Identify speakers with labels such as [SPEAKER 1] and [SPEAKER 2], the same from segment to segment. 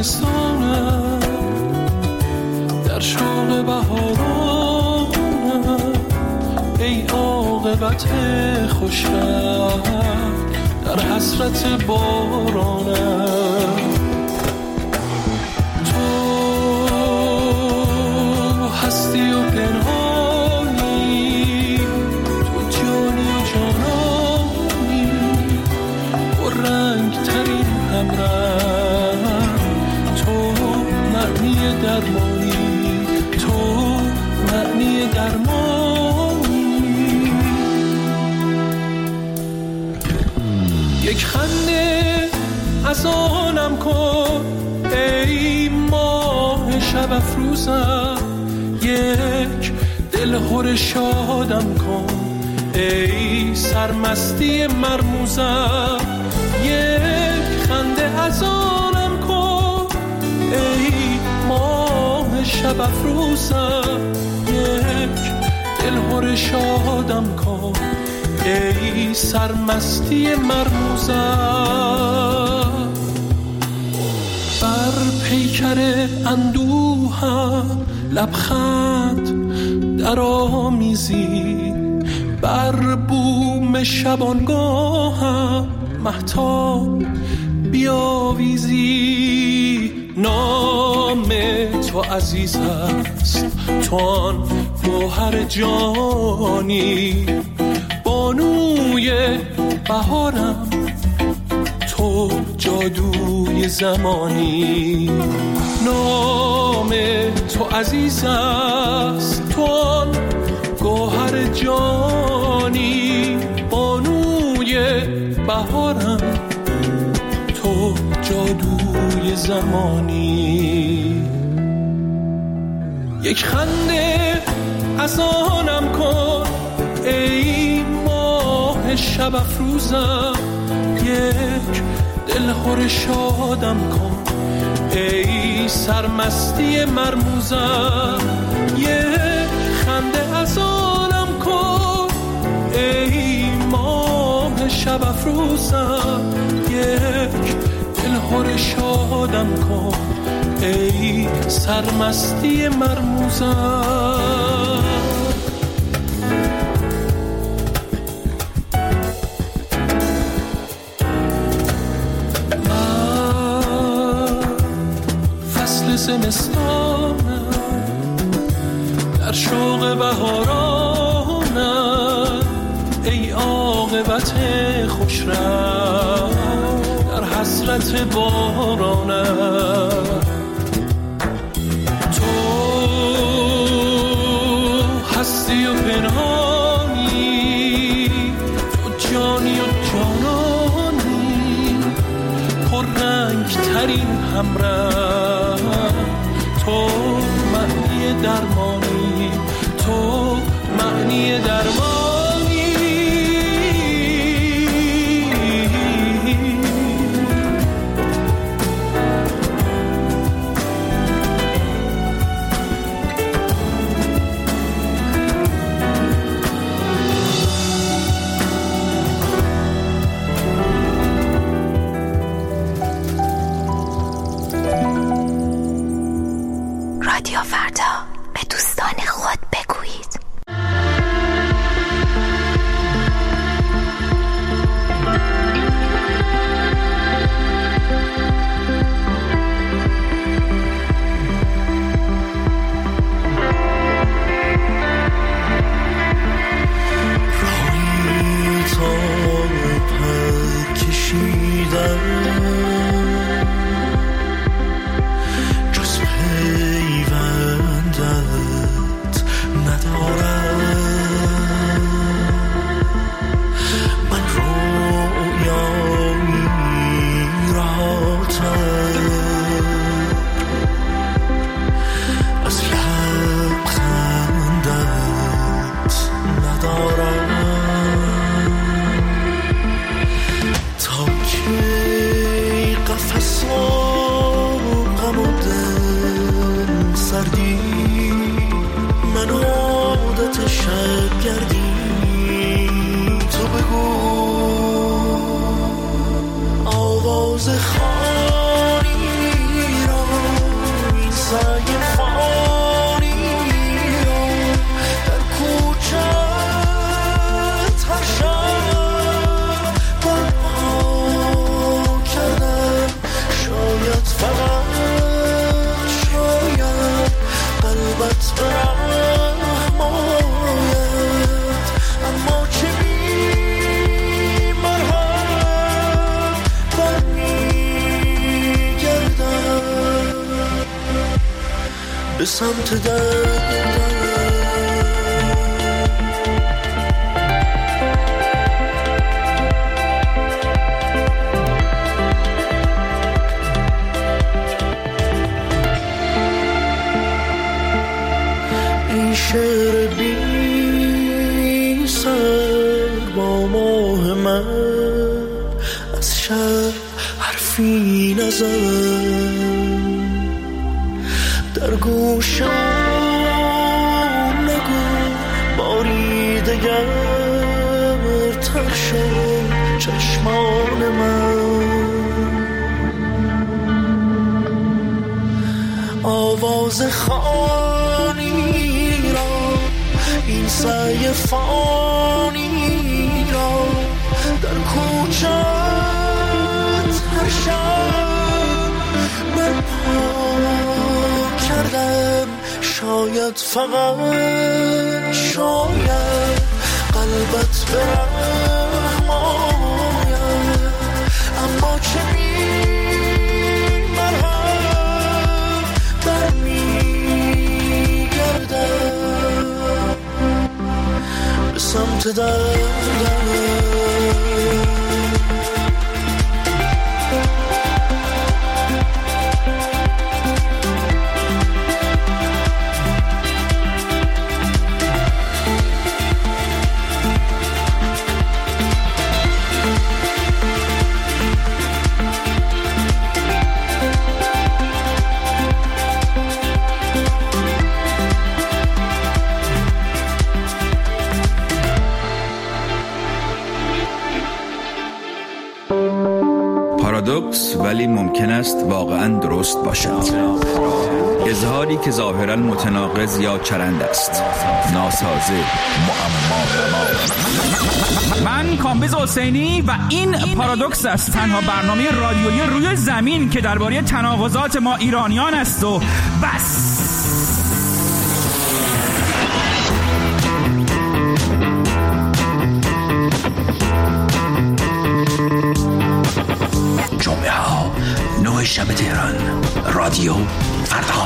[SPEAKER 1] زمستانم در شوق بهارانم ای عاقبت خوشم در حسرت بارانم تو هستی و پنهانی تو جانی و جانانی و رنگ ترین همرنگ تو معنی درمانی تو معنی درمانی یک خنده از آنم کن ای ماه شب افروزم یک دلهور شادم کن ای سرمستی مرموزم یک خنده از آنم کن ای ماه شب افروزم یک دلهور شادم کن ای سرمستی مرموزم بر پیکر اندوهم لبخند در آمیزی بر بوم شبانگاهم مهتاب بیاویزی نام تو عزیز است تو آن گوهر جانی بانوی بهارم تو جادوی زمانی نام تو عزیز است تو آن گوهر جانی بانوی بهارم تو جادوی زمانی یک خنده از آنم کن ای ماه شب افروزم یک دلخور شادم کن ای سرمستی مرموزم یک خنده از آنم کن ای ماه شب افروزم یک دلخور شادم کن ای سرمستی مرموزم زمستانم در شوق بهارانم ای عاقبت خوشرم در حسرت بارانم تو هستی و پنهانی تو جانی و جانانی پر رنگ ترین همراه تو معنی درمانی تو معنی درمانی
[SPEAKER 2] رادیو فردا به دوستان خود بگویید.
[SPEAKER 3] راهی تا پر کشیدم جز پیوند به سمت در. این شعر بی سر با ماه من از شب حرفی نزن، در گوشم نگو باری دگر تر شد چشمان من. آواز خانی را این سعی فانی را در کوچت هر شب من پاک کردم. شاید فقط شاید قلبت به رحم آید، اما چه مرهم برمیگردم به سمت دردم.
[SPEAKER 4] پارادوکس ولی ممکن است واقعاً درست باشد. اظهاری که ظاهراً متناقض یا چرند است، ناسازه، معما.
[SPEAKER 5] من کامبیز حسینی و این پارادوکس است، تنها برنامه رادیویی روی زمین که درباره تناقضات ما ایرانیان است و بس.
[SPEAKER 6] جمعه ها 9 شب تهران، رادیو فردا.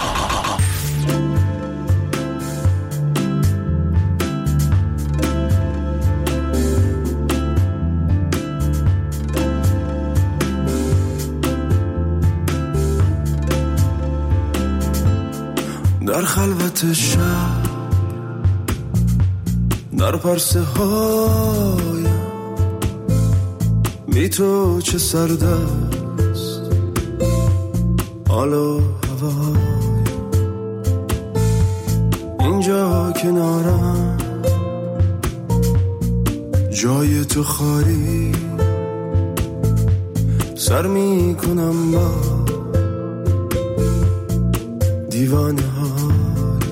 [SPEAKER 3] در خلوت شب، در پرسه هایم بی تو چه سرد است حال و هوایم. اینجا کنارم جای تو خالی، سر می کنم با دیوانه های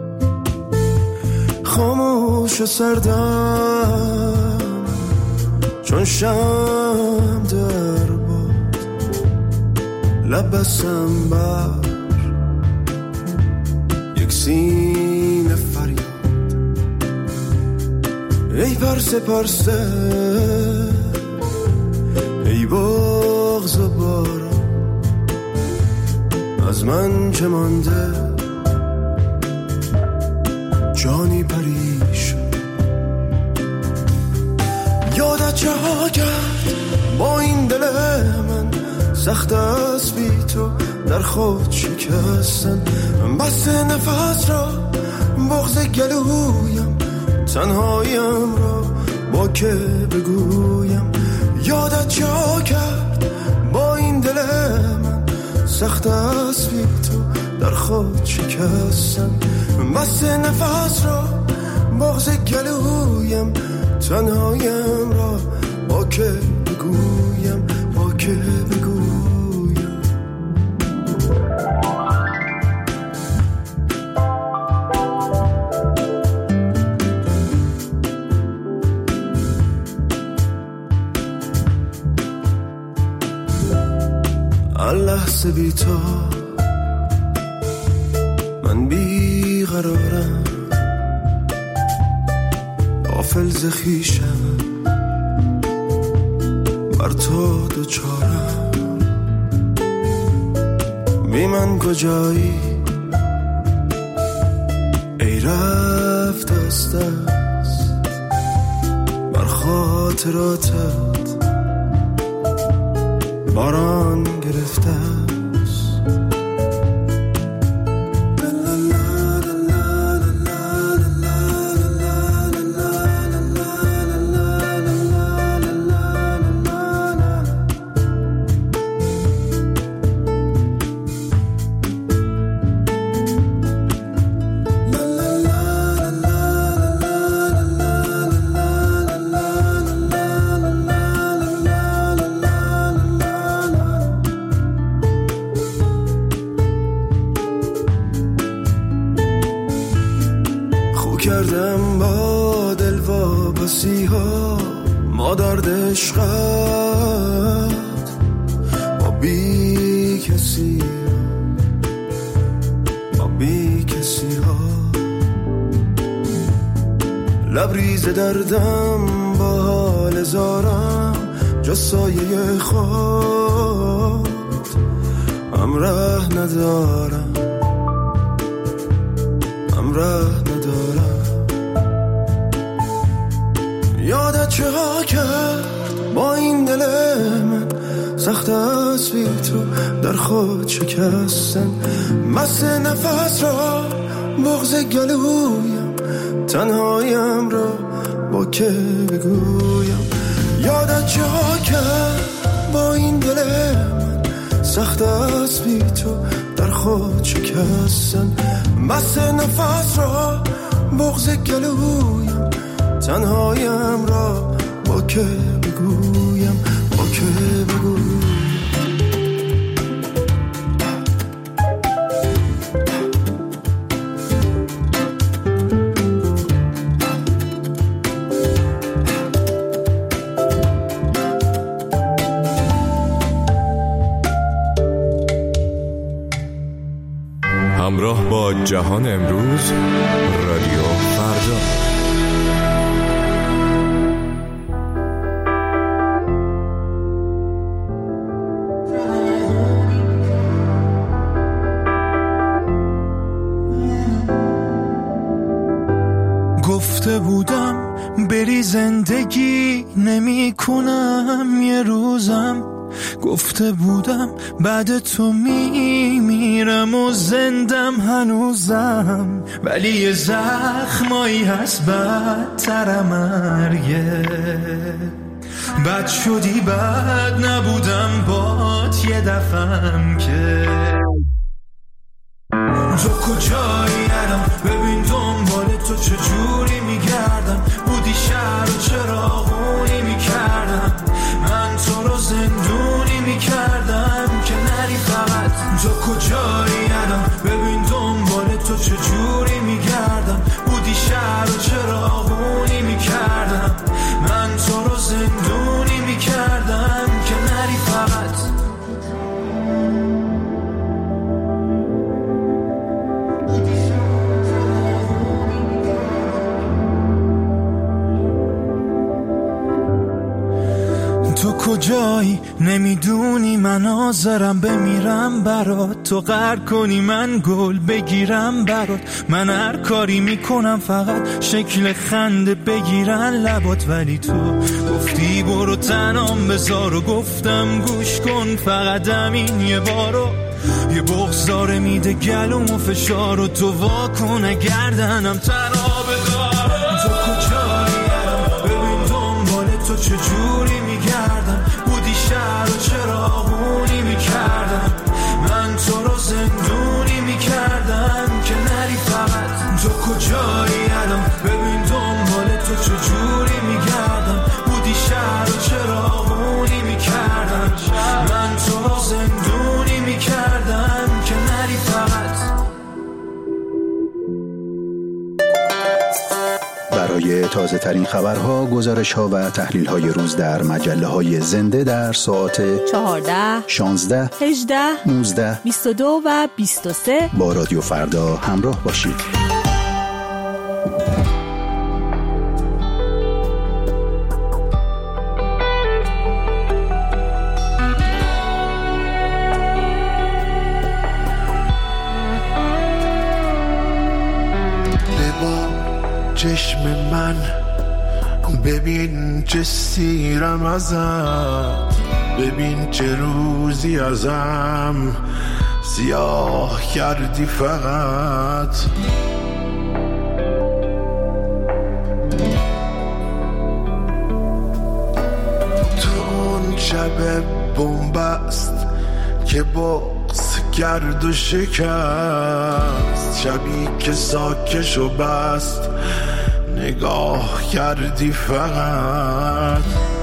[SPEAKER 3] خاموش و سردم چون شم در باد لبسم بر یک سینه فریاد. ای پرسه پرسه، ای بغض و باران، از من چه مانده جانی پریشان. یادت چه ها کرد با این دل من، سخت است بی تو در خود شکستن. بس نفس را بغض گلویم، تنهایم را با که بگویم. یادت چه ها کرد با این دل من، سخت است بی تو در خود شکستن. بس نفس را بغض گلویم، تنهایم را با که بگویم، با که بگویم. لحظه بی تو من بی قرارم، غافل ز خویشم، بر تو دوچارم. بی من کجایی میرفت دست دست بر خاطراتت باران گرفته کردم با دل واپسی ها مادر عشقت با بی کسی ها لبریز دردم با حال زارم جا سایه خود همراه ندارم یادت چه ها کرد با این دل من سخت است بی تو در خود شکستن مست نفس را بغض گلویم تنهایم را با که بگویم یادت چه ها کرد با این دل من سخت است بی تو در خود شکستن مست نفس را بغض گلویم تنهایم را با که بگویم
[SPEAKER 7] همراه با جهان امروز رادیو فردا.
[SPEAKER 1] گفته بودم بری زندگی نمی کنم یه روزم گفته بودم بعد تو میرم و زندم هنوزم ولی یه زخمایی هست بدتر مرگه بد شدی بد نبودم بات یه دفعم که تو کجایی الان ببین دنبال تو چجوری میگردم بودی شهر و چراغونی میکردم من تو رو زندونی میکردم که نری فقط تو کجایی الان ببین دنبال تو چجوری میگردم بودی شهر و چراغونی میکردم من تو رو زندونی میکردم که نری فقط تو کجایی نمیدونی من حاضرم بمیرم برات تو قهر کنی من گل بگیرم برات من هر کاری میکنم فقط شکل خنده بگیرن لبات ولی تو گفتی برو تنام بذار و گفتم گوش کن فقط همین یه بارو یه بغضاره میده گلوم و فشار و تو واکن گردنم تنها بذار تو کجایی ببین دنبال تو چجوری میگردم بودی شهر و چراغونی میکردم من تو رو زندونی میکردم که نری فقط تو کجایی الان ببین دنبال تو چجوری میگردم بودی شهر و چراغونی میکردم من تو رو زندونی میکردم که نری فقط
[SPEAKER 8] برای تازه ترین خبرها، گزارش ها و تحلیل های روز در مجله های زنده در ساعت
[SPEAKER 9] 14
[SPEAKER 8] 16
[SPEAKER 9] 18
[SPEAKER 8] 19
[SPEAKER 9] 22 و 23
[SPEAKER 8] با رادیو فردا همراه باشید.
[SPEAKER 3] چشم من، ببین چه سیرم ازت، ببین چه روزی ازم سیاه کردی فقط. تو اون شب بنبست که بغض کرد و شکست، شبی که ساکش و بست نگاه کردی فقط.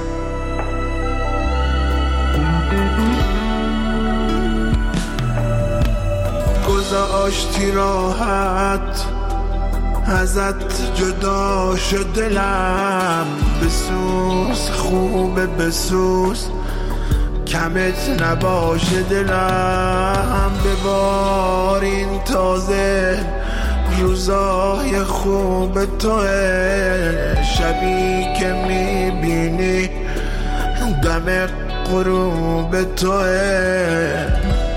[SPEAKER 3] گذاشتی راحت ازت جدا شد دلم، بسوز خوبه بسوز کمت نباشه دلم. ببارین تازه روزای خوب توه، شبی که میبینی دم غروب توه.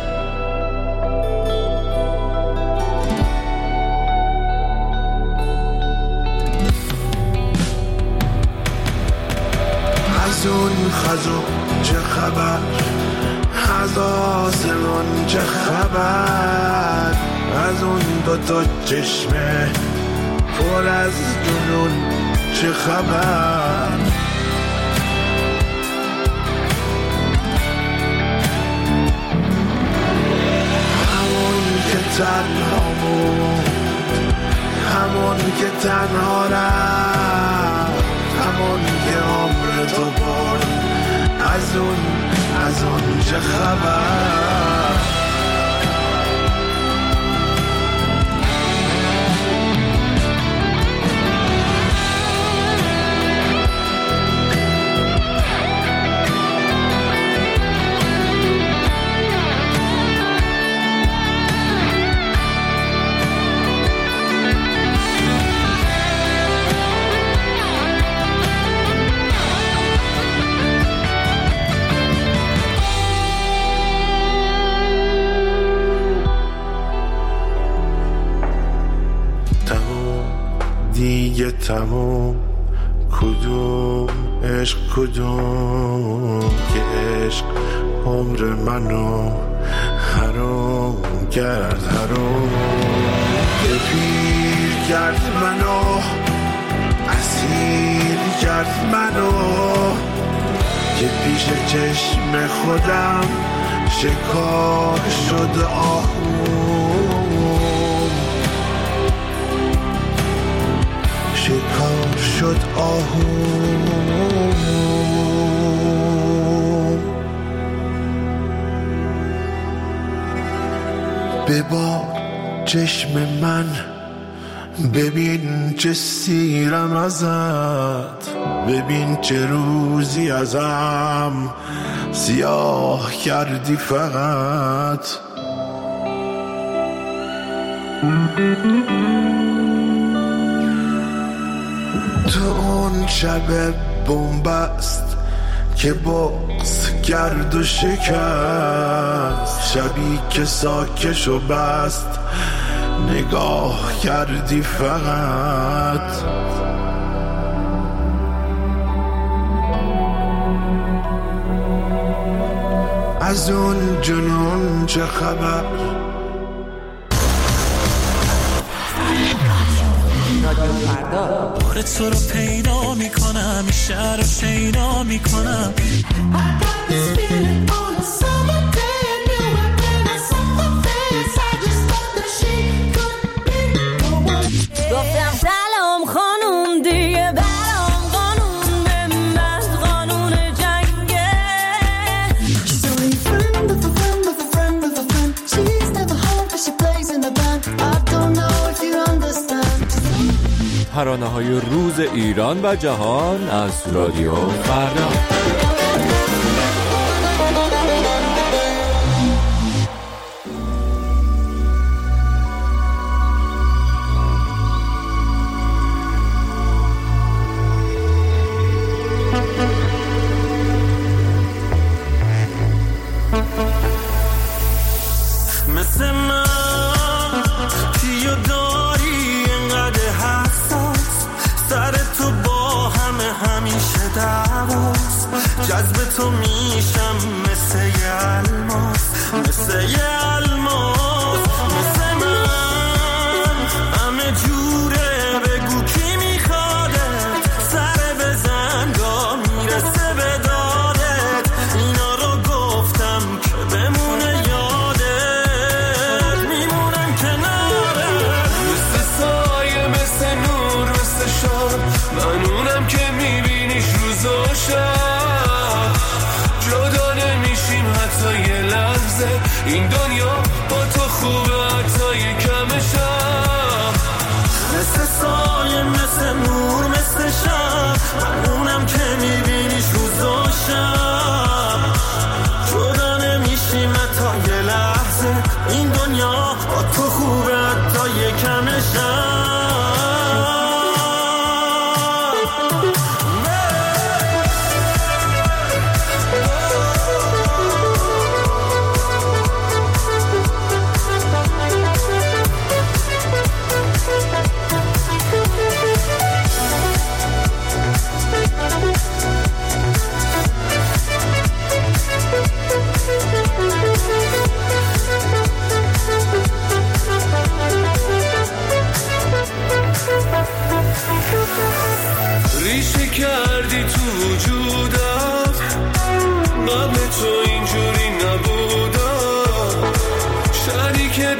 [SPEAKER 3] از اون خزو چه خبر، از آسمون چه خبر، از اون دوتا چشمه پر از جنون چه خبر. همون که تنها بود، همون که تنها رفت، همون که عمر تو برد، از اون چه خبر. دیگه تموم، کدوم عشق کدوم که عشق عمر منو حرام کرد، حرام که پیر کرد منو، اسیر کرد منو، که پیش چشم خودم شکار شد آهوم، شکار شد آهوم. ببار چشم من، ببین چه سیرم ازت، ببین چه روزی ازم سیاه کردی فقط. تو اون شب بنبست که بغض کرد و شکست، شبی که ساکش و بست نگاه کردی فقط. از اون جنون چه خبر؟
[SPEAKER 1] بار تو رو پیدا میکنم، این شهر رو شیدا میکنم.
[SPEAKER 2] گفتم سلام خانوم، دیگه برام قانون به من قانون جنگه. She's only a friend of a friend of a friend of a friend. She's never home but she plays in the band. I don't know if you understand.
[SPEAKER 7] ترانه‌های روز ایران و جهان از رادیو فردا.
[SPEAKER 1] مثل من کیو داری اینقدر حساس،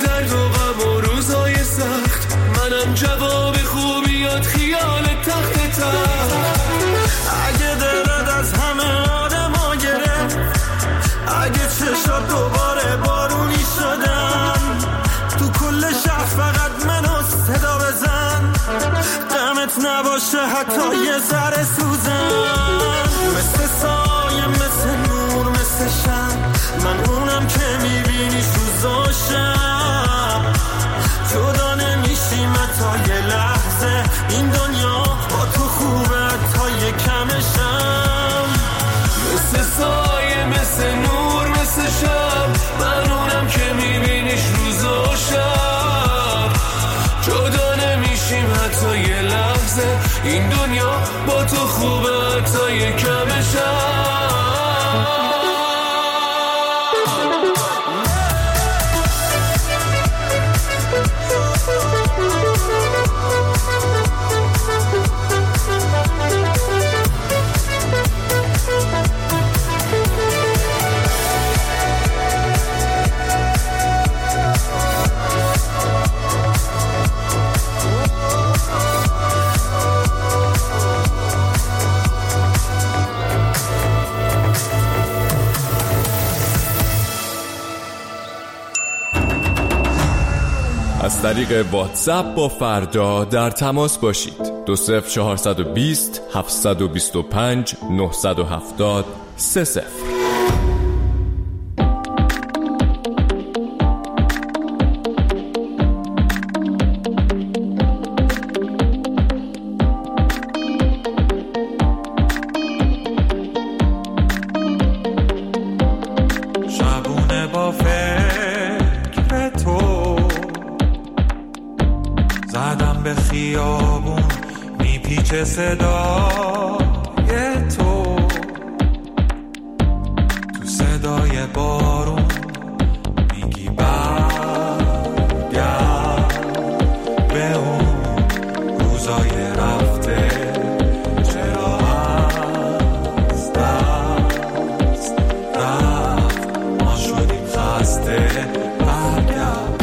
[SPEAKER 3] درد و غم و روزای سخت، منم جواب خوبیات خیال تخت اگه دلت از همه آدما گرفت، اگه چشات دوباره بارونی شدن، تو کل شهر فقط منو صدا بزن، دمت نباشه حتی یه ذره سوزن. مثل سایه مثل نور مثل شب، من اونم که میبینیش روزاشم، جدا نمیشیم تا یه لحظه، این دنیا با تو خوبه تا یه کمشم. مثل سایه مثل نور مثل شب، من اونم که میبینیش روزاشم، جدا نمیشیم حتی یه لحظه، این دنیا با تو خوبه تا یه کمشم.
[SPEAKER 7] از طریق واتساپ با فردا در تماس باشید. 20420 725 970 30.
[SPEAKER 1] شبونه با فکر تو زدم به خیابون، میپیچه صدای تو، تو صدای بارون میگی برگرد به اون روزای رفته، چرا از دست رفت ما شدیم خسته، برگرد.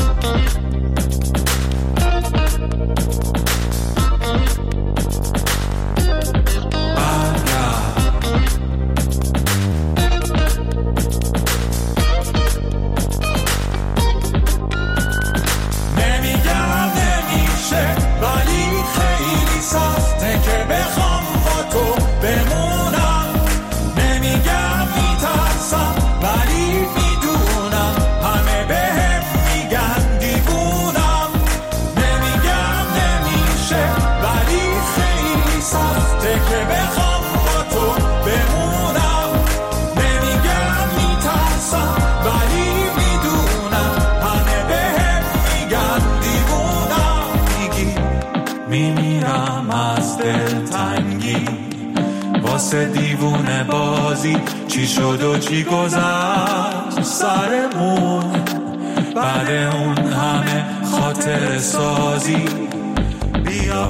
[SPEAKER 1] واسه دیوونه بازی چی شد و چی گذشت سرمون، بعد اون همه خاطر سازی، بیا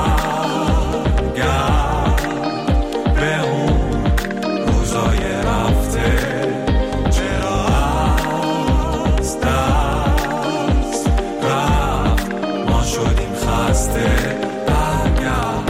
[SPEAKER 1] برگرد به اون روزای رفته، چرا از دست رفت ما شدیم خسته، برگرد.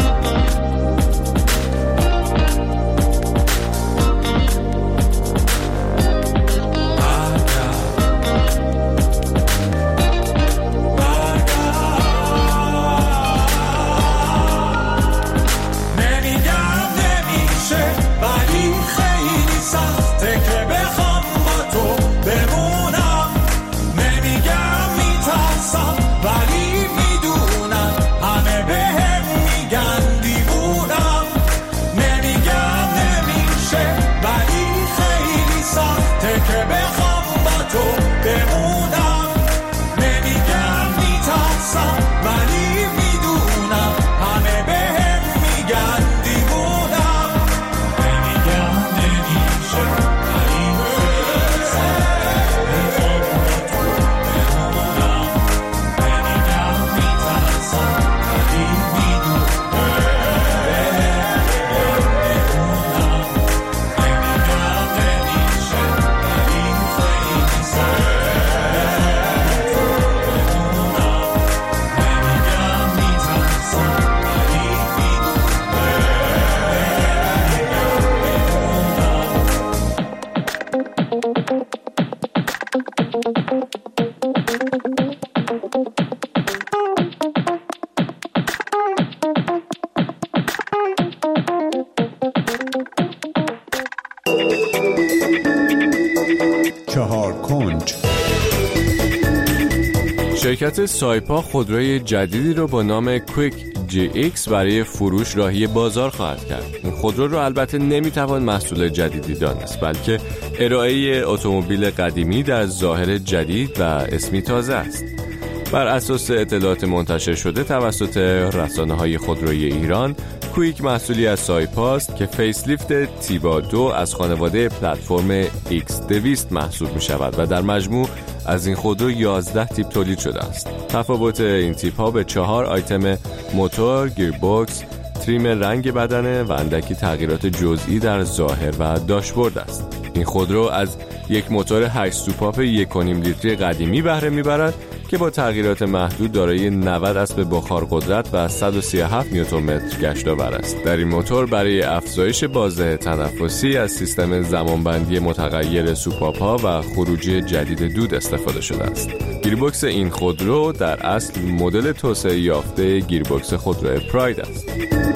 [SPEAKER 7] شرکت سایپا خودروی جدیدی رو با نام کویک GX برای فروش راهی بازار خواهد کرد. این خودرو رو البته نمیتوان محصول جدیدی دانست، بلکه ارائه اتومبیل قدیمی در ظاهر جدید و اسمی تازه است. بر اساس اطلاعات منتشر شده توسط رسانه‌های خودروی ایران، کویک محصولی از سایپاست که فیسلیفت تیبا 2 از خانواده پلتفرم X200 محسوب می شود و در مجموع از این خودرو 11 تیپ تولید شده است. تفاوت این تیپ ها به 4 آیتم موتور، گیربکس، تریم رنگ بدنه و اندکی تغییرات جزئی در ظاهر و داشبورد است. این خودرو از یک موتور 8 سوپاپ 1.5 لیتری قدیمی بهره میبرد که با تغییرات محدود دارای 90 اسب بخار قدرت و 137 نیوتن متر گشت‌آور است. در این موتور برای افزایش بازده تنفسی از سیستم زمانبندی متغیر سوپاپ‌ها و خروجی جدید دود استفاده شده است. گیربکس این خودرو در اصل مدل توسعه یافته گیربکس خودرو پراید است.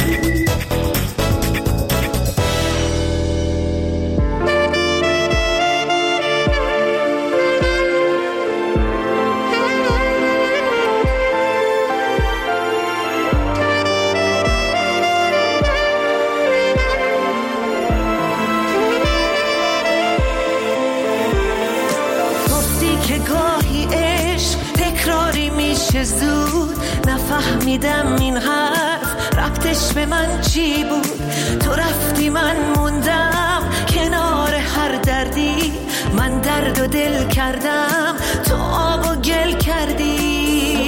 [SPEAKER 10] زود نفهمیدم این حرف ربطش به من چی بود. تو رفتی من موندم کنار هر دردی، من درد و دل کردم تو آب و گل کردی.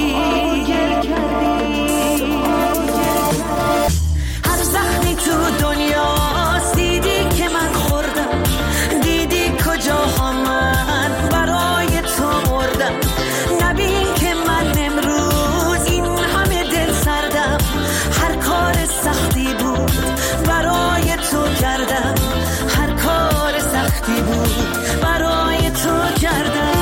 [SPEAKER 10] هر زخمی تو دنیاست دیدی که من خوردم، دیدی کجاها من برای تو مردم. نبین که من امروز این همه دل سردم، هر کار سختی بود برای تو کردم، هر کار سختی بود برای تو کردم.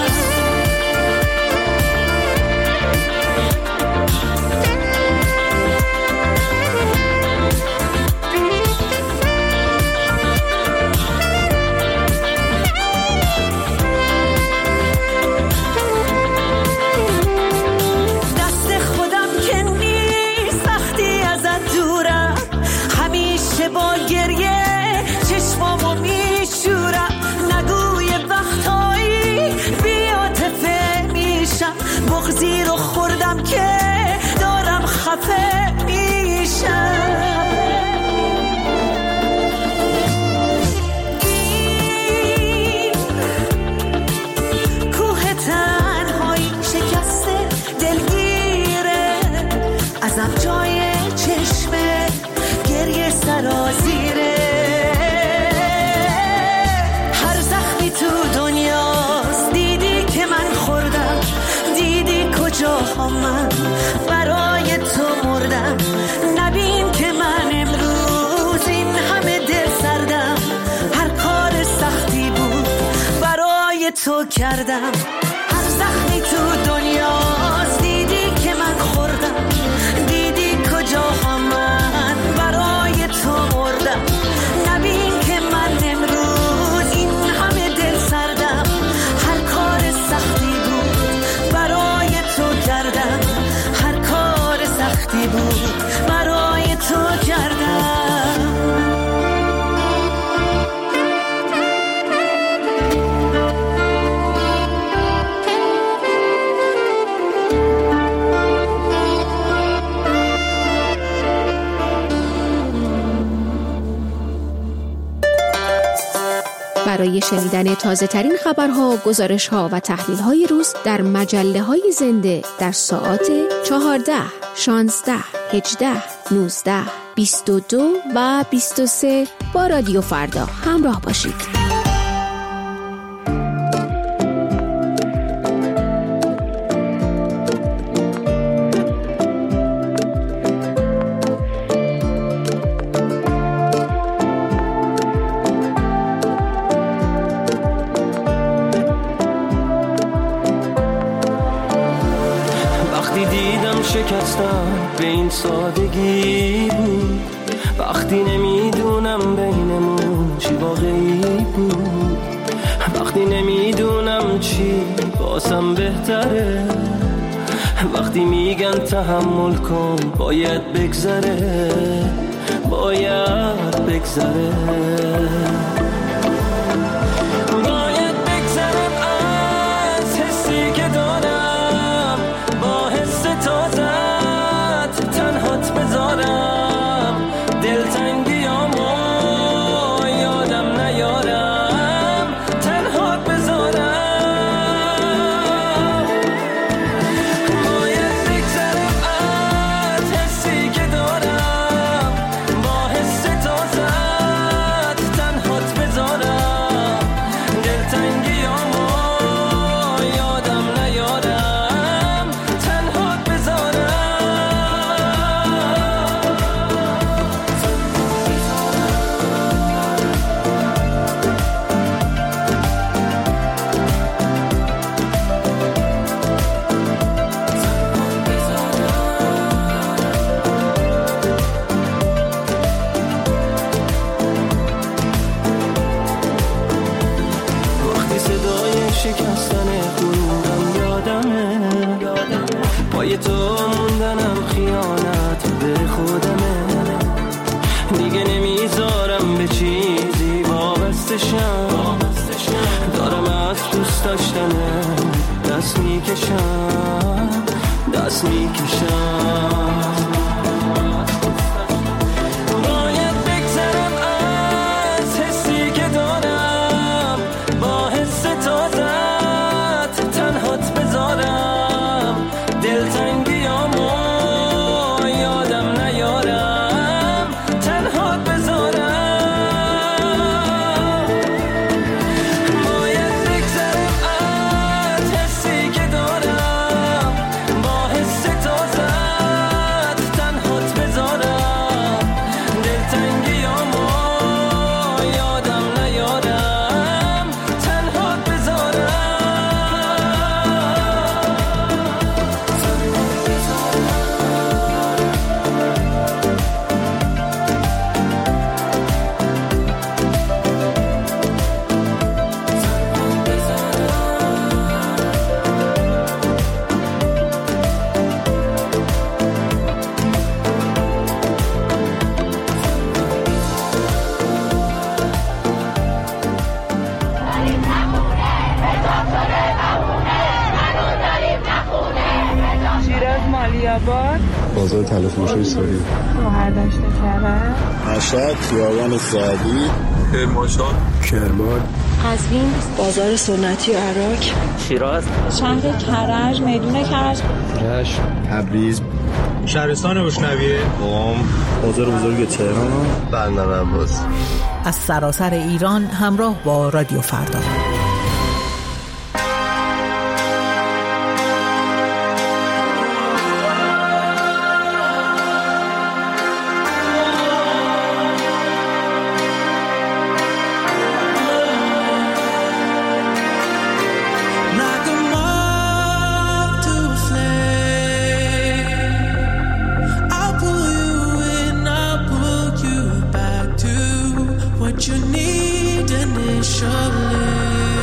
[SPEAKER 10] با گریه چشمامو میشورم، نگوی وقتایی بی‌عاطفه میشم، بغضی رو خوردم که دارم خفه میشم. این کوه تنهایی شکسته دلگیره، ازم جای چشمه گریه سرازیره. هر زخمی تو دنیاست دیدی که من خوردم، دیدی کجاها من برای تو مردم. نبین که من امروز این همه دل سردم، هر کار سختی بود برای تو کردم. هر زخمی تو دنیاست دیدی که من خوردم، دیدی کجاها من برای تو مردم. نبین که من امروز این همه دل سردم، هر کار سختی بود برای تو کردم، هر کار سختی بود برای تو کردم.
[SPEAKER 11] برای شنیدن تازه ترین خبرها، گزارشها و تحلیل‌های روز در مجله‌های زنده در ساعات 14، 16، 18، 19، 22 و 23 با رادیو فردا همراه باشید.
[SPEAKER 3] شکستم به این سادگی بود، وقتی نمیدونم بینمون چی واقعی بود، وقتی نمیدونم چی باسم بهتره، وقتی میگن تحمل کن باید بگذره، باید بگذره. باید بگذرم از حسی که دارم، با حس تازت تنهات بذارم، دلتنگیامو یادم نیارم، تنهات بذارم. باید بگذرم از حسی که دارم، با حس تازت تنهات بذارم، دلتنگیامو یادم نیارم، تنهات بذارم. وقتی صدای شکستن خونم یادمه، پای تو موندنم خیانت به خودمه، دیگه نمیذارم به چیزی وابستشم، دارم از دوست داشتنم دست میکشم، دست میکشم. باید بگذرم از حسی که دارم، با حس تازت تنهات بذارم، دلتنگیامو یادم نیارم، تنهات بذارم. باید بگذرم از حسی که دارم، با حس تازت تنهات بذارم، دلتنگیامو یادم نیارم، تنهات بذارم.
[SPEAKER 12] شیراز مالیاباد،
[SPEAKER 13] بازار تلفروشی سوری،
[SPEAKER 12] شهردشت کرد،
[SPEAKER 13] مشهد خیابان سعدی، کرمانشاه، کرمان،
[SPEAKER 12] قزوین، بازار سنتی عراق،
[SPEAKER 14] شیراز،
[SPEAKER 12] شهر کرج، میدون کرج،
[SPEAKER 13] رشت، تبریز،
[SPEAKER 1] شهرستان بشنویه،
[SPEAKER 13] قم، بازار بزرگ تهران، بندر عباس.
[SPEAKER 15] از سراسر ایران همراه با رادیو فردا.
[SPEAKER 16] What you need initially.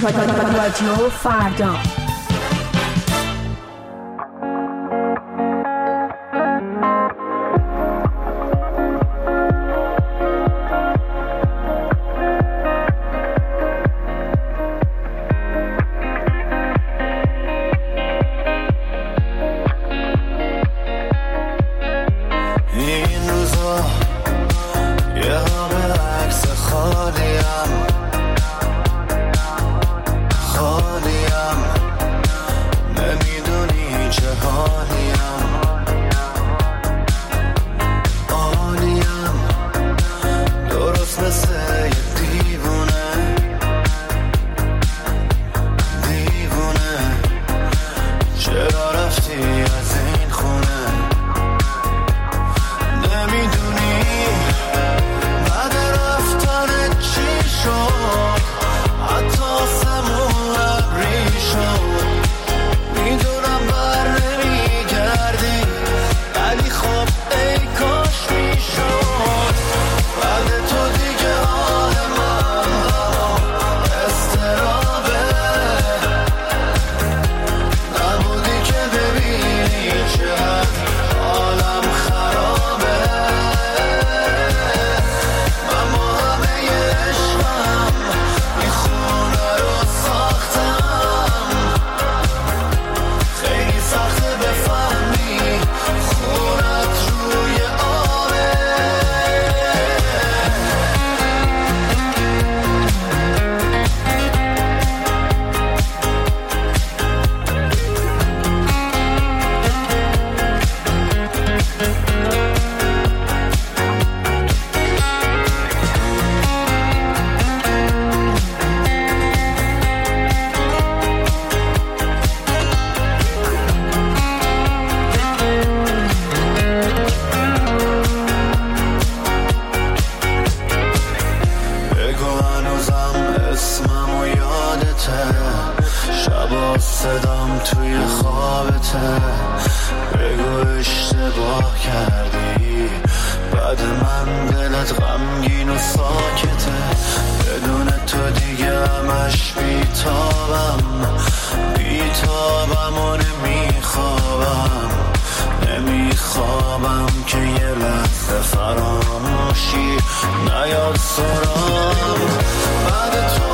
[SPEAKER 9] رادیو فردا.
[SPEAKER 3] صدام توی خوابته، بگو اشتباه کردی، بعد من دلت غمگین و ساکته، بدون تو دیگه همش بیتابم و نمیخوابم که یه لحظه فراموشی نیاد سرام بعد تو